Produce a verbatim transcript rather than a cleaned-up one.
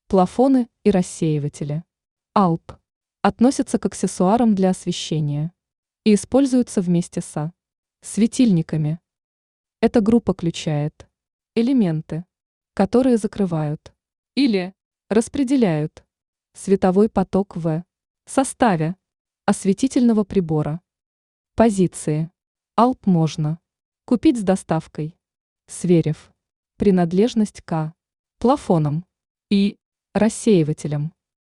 Плафоны и рассеиватели. АЛП относятся к аксессуарам для освещения и используются вместе со светильниками. Эта группа включает элементы, которые закрывают или распределяют световой поток в составе осветительного прибора. Позиции. АЛП можно купить с доставкой, сверив принадлежность к плафонам и рассеивателям.